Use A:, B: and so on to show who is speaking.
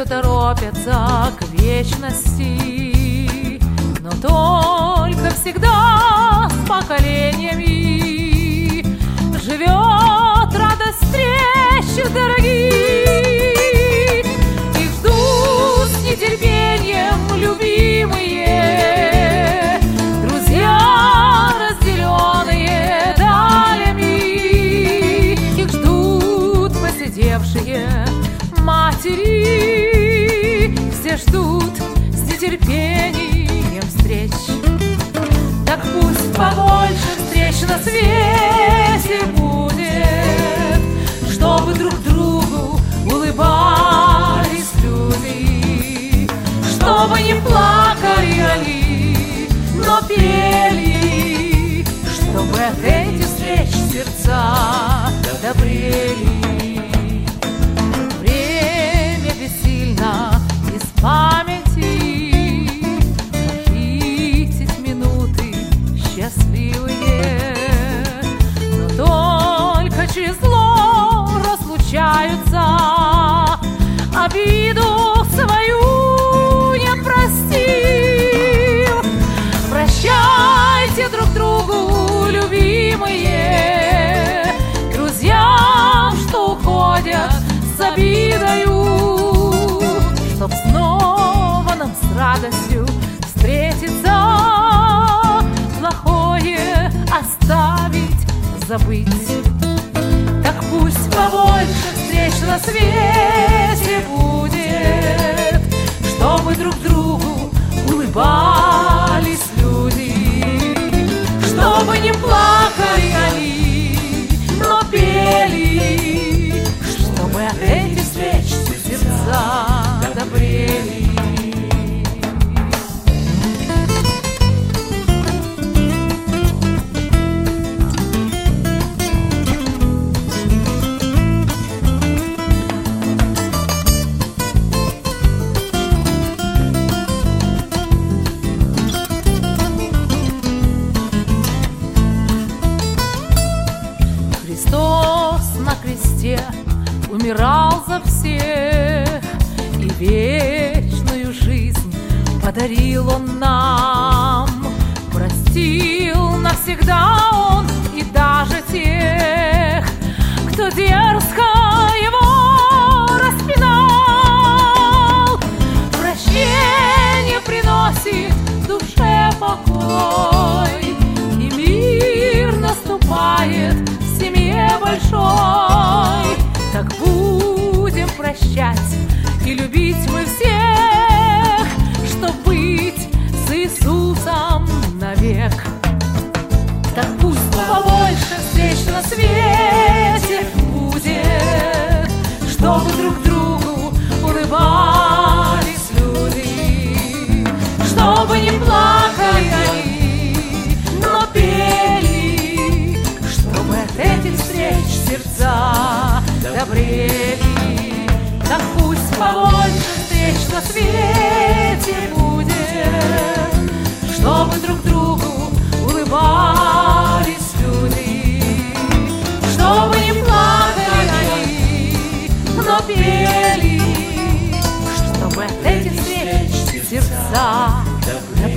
A: все торопятся к вечности, но только всегда с поколениями живет радость встреч дорогих. Их ждут с нетерпением любимые друзья, разделенные далями. Их ждут посидевшие матери, все ждут с нетерпением встреч. Так пусть побольше встреч на свете будет, чтобы друг другу улыбались люди, чтобы не плакали они, но пели, чтобы от этих встреч сердца добрели. Из памяти похитить минуты счастливые, но только через зло разлучаются, обиду свою не простил. Прощайте друг другу, любимые, друзьям, что уходят с обидою, чтоб снова нам с радостью встретиться, плохое оставить, забыть. Так пусть побольше встреч на свете будет, чтобы друг другу улыбались люди, чтобы не плакали они, но пели, чтобы от этих встреч сердца добрели. Христос на кресте умирал за всех, и вечную жизнь подарил Он нам. Простил навсегда Он и даже тех, кто дерзко Его распинал. Прощение приносит душе покой, и мир наступает в семье большой. Так будем прощать и любить мы всех, чтоб быть с Иисусом навек. Так пусть побольше встреч на свете будет, чтобы друг другу улыбались люди, чтобы не плакали они, но пели, чтобы от этих встреч сердца добрели. Так пусть побольше встреч на свете будет, чтобы друг другу улыбались люди, чтобы не плакали они, но пели, чтобы от этих встреч сердца добрели.